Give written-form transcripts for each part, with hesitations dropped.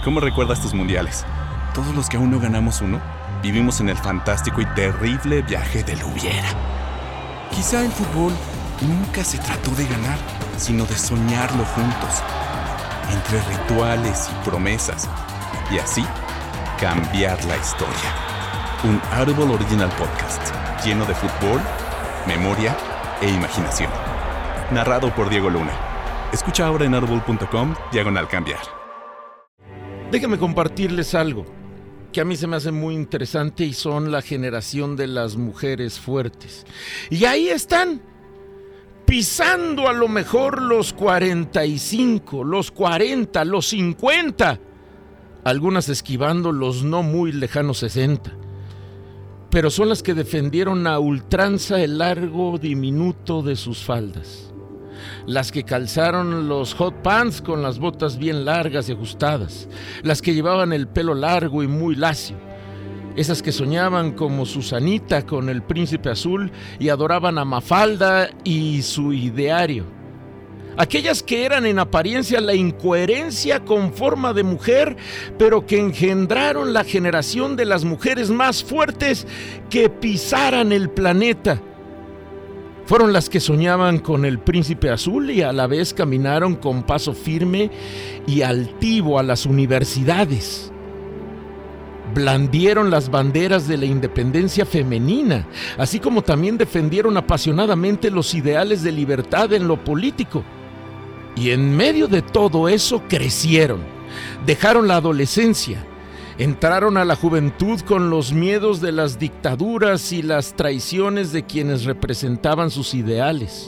¿Cómo recuerdas tus mundiales? Todos los que aún no ganamos uno, vivimos en el fantástico y terrible viaje del hubiera. Quizá el fútbol nunca se trató de ganar, sino de soñarlo juntos, entre rituales y promesas, y así cambiar la historia. Un Audible Original Podcast, lleno de fútbol, memoria e imaginación. Narrado por Diego Luna. Escucha ahora en audible.com/cambiar. Déjame compartirles algo que a mí se me hace muy interesante y son la generación de las mujeres fuertes. Y ahí están, pisando a lo mejor los 45, los 40, los 50, algunas esquivando los no muy lejanos 60. Pero son las que defendieron a ultranza el largo diminuto de sus faldas. Las que calzaron los hot pants con las botas bien largas y ajustadas. Las que llevaban el pelo largo y muy lacio. Esas que soñaban como Susanita con el príncipe azul y adoraban a Mafalda y su ideario. Aquellas que eran en apariencia la incoherencia con forma de mujer, pero que engendraron la generación de las mujeres más fuertes que pisaran el planeta. Fueron las que soñaban con el príncipe azul y a la vez caminaron con paso firme y altivo a las universidades. Blandieron las banderas de la independencia femenina, así como también defendieron apasionadamente los ideales de libertad en lo político. Y en medio de todo eso crecieron, dejaron la adolescencia, entraron a la juventud con los miedos de las dictaduras y las traiciones de quienes representaban sus ideales.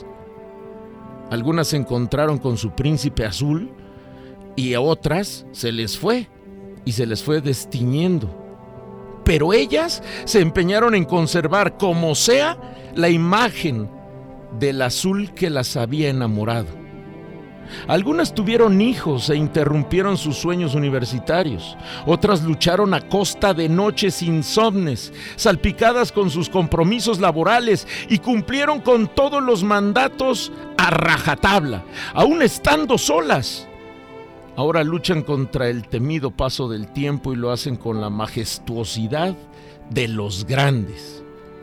Algunas se encontraron con su príncipe azul y a otras se les fue y se les fue destiñendo. Pero ellas se empeñaron en conservar, como sea, la imagen del azul que las había enamorado. Algunas tuvieron hijos e interrumpieron sus sueños universitarios. Otras lucharon a costa de noches insomnes, salpicadas con sus compromisos laborales, y cumplieron con todos los mandatos a rajatabla, aún estando solas. Ahora luchan contra el temido paso del tiempo y lo hacen con la majestuosidad de los grandes,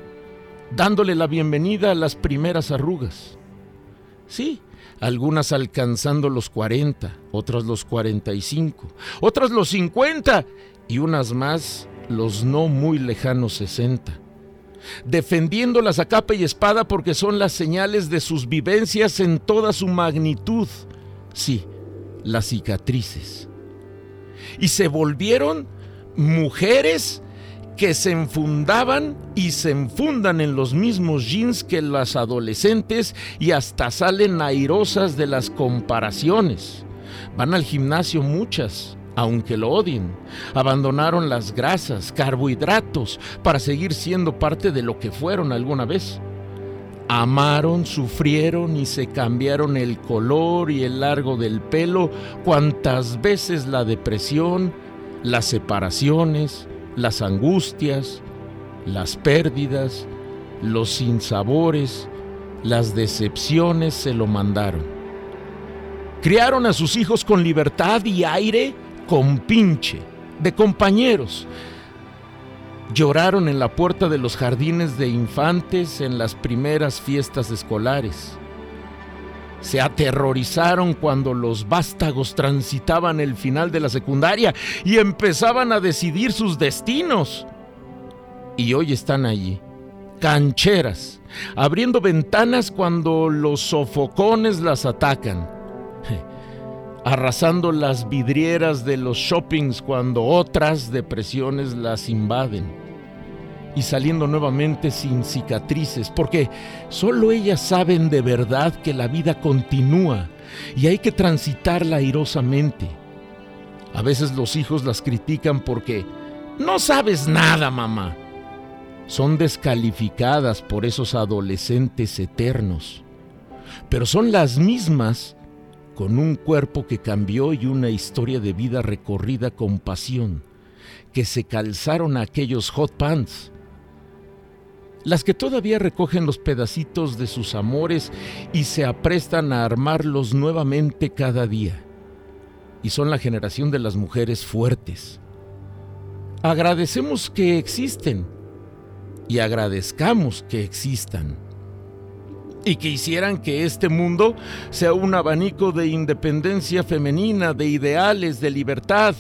dándole la bienvenida a las primeras arrugas. Sí, algunas alcanzando los 40, otras los 45, otras los 50 y unas más los no muy lejanos 60. Defendiéndolas a capa y espada porque son las señales de sus vivencias en toda su magnitud. Sí, las cicatrices. Y se volvieron mujeres que se enfundaban y se enfundan en los mismos jeans que las adolescentes y hasta salen airosas de las comparaciones. Van al gimnasio muchas, aunque lo odien. Abandonaron las grasas, carbohidratos, para seguir siendo parte de lo que fueron alguna vez. Amaron, sufrieron y se cambiaron el color y el largo del pelo cuantas veces la depresión, las separaciones, las angustias, las pérdidas, los sinsabores, las decepciones se lo mandaron. Criaron a sus hijos con libertad y aire con pinche, de compañeros. Lloraron en la puerta de los jardines de infantes en las primeras fiestas escolares. Se aterrorizaron cuando los vástagos transitaban el final de la secundaria y empezaban a decidir sus destinos. Y hoy están allí, cancheras, abriendo ventanas cuando los sofocones las atacan, arrasando las vidrieras de los shoppings cuando otras depresiones las invaden. Y saliendo nuevamente sin cicatrices, porque solo ellas saben de verdad que la vida continúa y hay que transitarla airosamente. A veces los hijos las critican porque no sabes nada, mamá. Son descalificadas por esos adolescentes eternos, pero son las mismas con un cuerpo que cambió y una historia de vida recorrida con pasión, que se calzaron aquellos hot pants. Las que todavía recogen los pedacitos de sus amores y se aprestan a armarlos nuevamente cada día. y son la generación de las mujeres fuertes. Agradecemos que existen y agradezcamos que existan y que hicieran que este mundo sea un abanico de independencia femenina, de ideales, de libertad.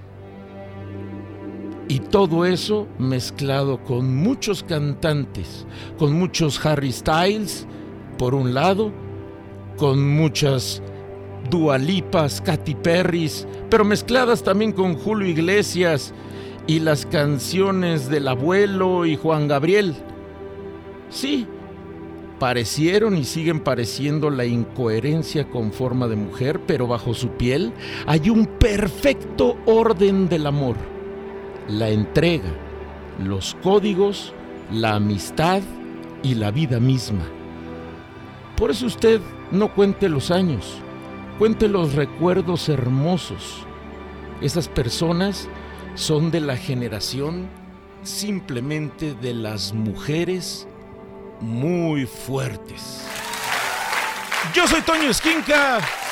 Y todo eso mezclado con muchos cantantes, con muchos Harry Styles, por un lado, con muchas Dua Lipas, Katy Perrys, pero mezcladas también con Julio Iglesias y las canciones del Abuelo y Juan Gabriel. Sí, parecieron y siguen pareciendo la incoherencia con forma de mujer, pero bajo su piel hay un perfecto orden del amor. La entrega, los códigos, la amistad y la vida misma. Por eso usted no cuente los años, cuente los recuerdos hermosos. Esas personas son de la generación simplemente de las mujeres muy fuertes. Yo soy Toño Esquinca.